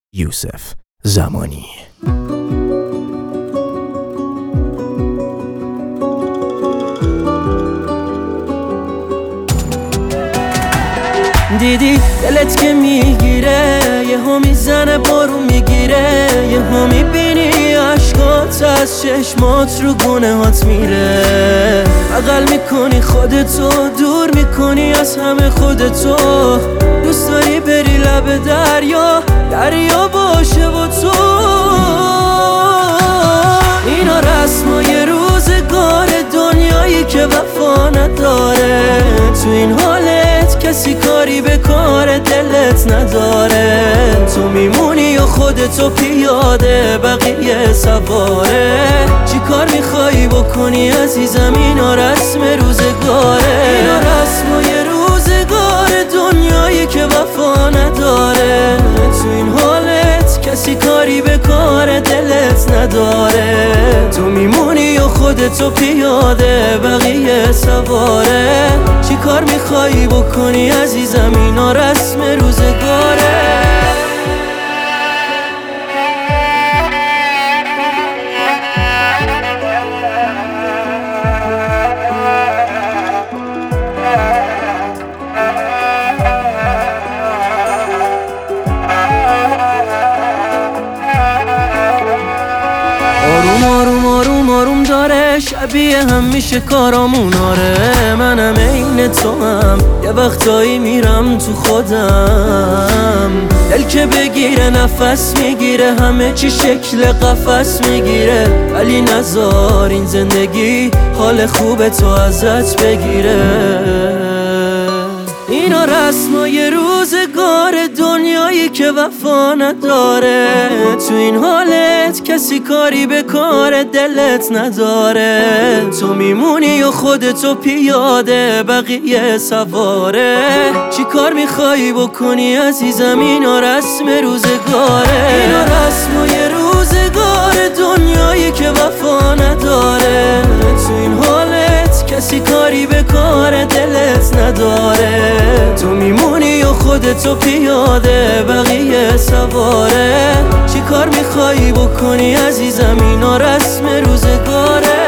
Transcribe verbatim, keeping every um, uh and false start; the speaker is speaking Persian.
یوسف زمانی. دیدی دلت که میگیره، یه ها میزنه بارون میگیره، یه ها میبینی عشقات از چشمات رو گونه هات میره. بغل میکنی خودتو، دور میکنی از همه خودتو، دوست داری بری لب دریا، دریا باشه با تو. اینا رسمای روزگار دنیایی که وفا نداره، تو این حالت کسی کاری به کار دلت نداره. تو میمونی و خودتو پیاده، بقیه سواره. چی کار میخوایی بکنی عزیزم؟ اینا رسم روزگاره، اینا رسمای روزگار دنیایی که وفا نداره. تو این حالت کسی کاری به کار دلت نداره. تو میمونی و خودتو پیاده، بقیه سواره. چی کار میخوایی بکنی عزیزم؟ اینا رسم روزگاره. آروم آروم آروم آروم داره، شبیه هم میشه کارامون. آره منم عین تو هم، یه وقتایی میرم تو خودم. دل که بگیره نفس میگیره، همه چی شکل قفس میگیره. ولی نذار این زندگی حال خوب تو ازت بگیره. اینا رسمای روزگار دنیایی که وفا نداره. تو این حالت کسی کاری به کار دلت نداره. تو میمونی و خودتو پیاده، بقیه سواره. چی کار میخوایی بکنی عزیزم؟ اینا رسم روزگاره، اینا رسمای روزگار دنیایی که وفا نداره. تو این حالت کسی کاری به کار دلت نداره. تو میمونی و خودتو پیاده، بقیه سواره. چی کار میخوایی بکنی عزیزم؟ اینا رسم روزگاره.